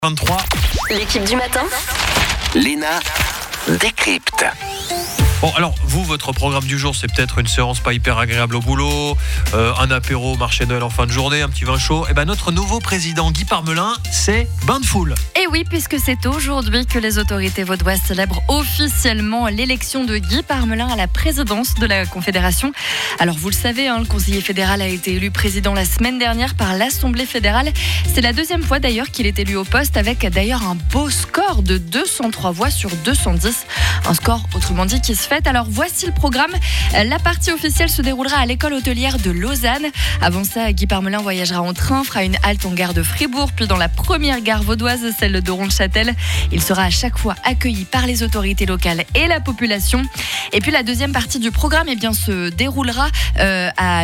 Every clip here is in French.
23. L'équipe du matin. Léna décrypte. Bon, alors, vous, votre programme du jour, c'est peut-être une séance pas hyper agréable au boulot, un apéro, marché Noël en fin de journée, un petit vin chaud. Et ben, notre nouveau président, Guy Parmelin, c'est bain de foule. Et oui, puisque c'est aujourd'hui que les autorités vaudoises célèbrent officiellement l'élection de Guy Parmelin à la présidence de la Confédération. Alors, vous le savez, le conseiller fédéral a été élu président la semaine dernière par l'Assemblée fédérale. C'est la deuxième fois d'ailleurs qu'il est élu au poste, avec d'ailleurs un beau score de 203 voix sur 210. Un score, autrement dit, qui se fait. Alors voici le programme. La partie officielle se déroulera à l'école hôtelière de Lausanne. Avant ça, Guy Parmelin voyagera en train, fera une halte en gare de Fribourg, puis dans la première gare vaudoise, celle de Ronchâtel. Il sera à chaque fois accueilli par les autorités locales et la population. Et puis la deuxième partie du programme se déroulera à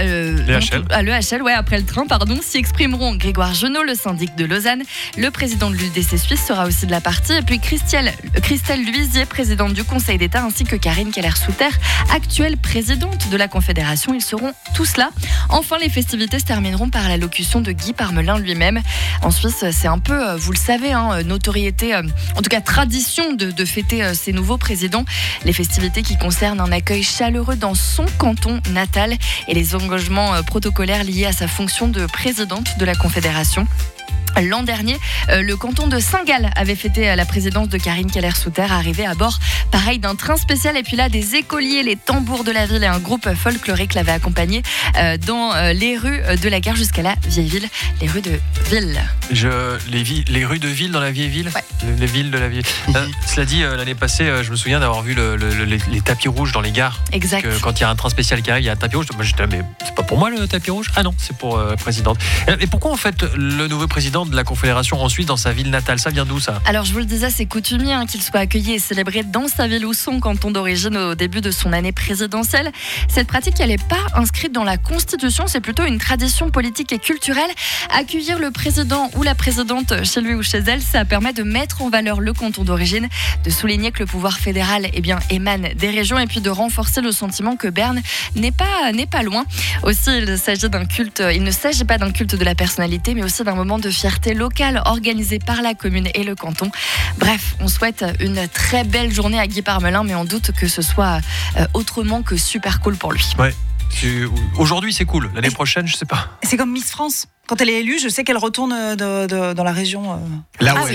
l'EHL. Après le train, s'y exprimeront Grégoire Genot, le syndic de Lausanne. Le président de l'UDC Suisse sera aussi de la partie. Et puis Christelle Luisier, présidente du Conseil d'État, ainsi que Karine Keller-Souter, actuelle présidente de la Confédération. Ils seront tous là. Enfin, les festivités se termineront par l'allocution de Guy Parmelin lui-même. En Suisse, c'est un peu, vous le savez, notoriété, en tout cas tradition de fêter ces nouveaux présidents. Les festivités qui concernent un accueil chaleureux dans son canton natal et les engagements protocolaires liés à sa fonction de présidente de la Confédération. L'an dernier, le canton de Saint-Gall avait fêté la présidence de Karine Keller-Souter, arrivée à bord, pareil, d'un train spécial. Et puis là, des écoliers, les tambours de la ville et un groupe folklorique l'avaient accompagné dans les rues de la gare jusqu'à la vieille ville, les rues de ville. Les rues de ville dans la vieille ville. Ouais. Les villes de la ville. Cela dit, l'année passée, je me souviens d'avoir vu les tapis rouges dans les gares. Exact. Quand il y a un train spécial qui arrive, il y a un tapis rouge. Moi, j'étais là, mais c'est pas pour moi le tapis rouge ? Ah non, c'est pour la présidente. Et pourquoi en fait le nouveau président de la Confédération ensuite dans sa ville natale, ça vient d'où ça ? Alors je vous le disais, c'est coutumier qu'il soit accueilli et célébré dans sa ville ou son canton d'origine au début de son année présidentielle. Cette pratique, elle n'est pas inscrite dans la Constitution, c'est plutôt une tradition politique et culturelle. Accueillir le président ou la présidente chez lui ou chez elle, ça permet de mettre en valeur le canton d'origine, de souligner que le pouvoir fédéral émane des régions et puis de renforcer le sentiment que Berne n'est pas loin. Aussi, il ne s'agit pas d'un culte de la personnalité, mais aussi d'un moment de fierté locale organisé par la commune et le canton. Bref, on souhaite une très belle journée à Guy Parmelin, mais on doute que ce soit autrement que super cool pour lui. Ouais. Aujourd'hui, c'est cool. L'année prochaine, je sais pas. C'est comme Miss France. Quand elle est élue, je sais qu'elle retourne dans la région. Là où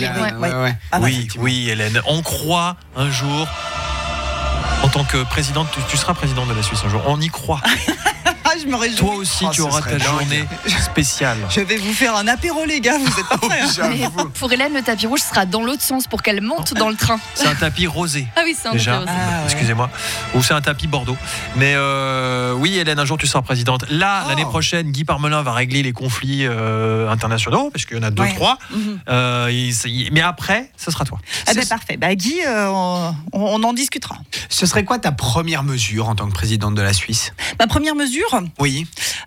Oui, Hélène. On croit un jour, en tant que présidente, tu seras présidente de la Suisse un jour. On y croit. Je me réjouis. Toi aussi, tu auras ta journée spéciale. Je vais vous faire un apéro, les gars. Vous êtes pas prêts, Mais pour Hélène, le tapis rouge sera dans l'autre sens pour qu'elle monte dans le train. C'est un tapis rosé. Ah oui, c'est un tapis rosé. Excusez-moi. Ou c'est un tapis Bordeaux. Mais oui, Hélène, un jour tu seras présidente. Là, l'année prochaine, Guy Parmelin va régler les conflits internationaux, parce qu'il y en a 2-3. Mais après, ce sera toi. Parfait. Guy, on en discutera. Ce serait quoi ta première mesure en tant que présidente de la Suisse ? Ma première mesure ? Oui.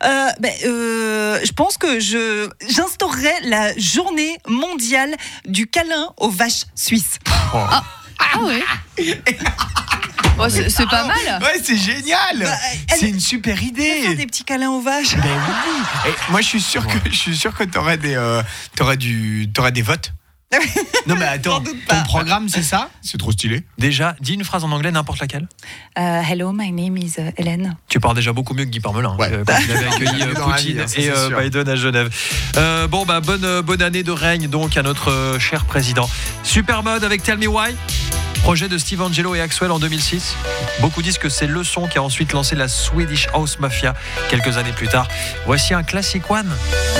Je pense que j'instaurerai la journée mondiale du câlin aux vaches suisses. Ah ouais. C'est pas mal. Ouais, c'est génial. C'est une super idée. Faire des petits câlins aux vaches. Ben oui. Et moi, je suis sûr que t'aurais des votes. Non mais attends, ton programme c'est ça ? C'est trop stylé. Déjà, dis une phrase en anglais, n'importe laquelle. Hello, my name is Hélène. Tu parles déjà beaucoup mieux que Guy Parmelin, quand il avait accueilli Poutine et Biden à Genève. Bonne année de règne donc à notre cher président. Super mode avec Tell Me Why. Projet de Steve Angelo et Axwell en 2006. Beaucoup disent que c'est le son qui a ensuite lancé la Swedish House Mafia quelques années plus tard. Voici un classic one.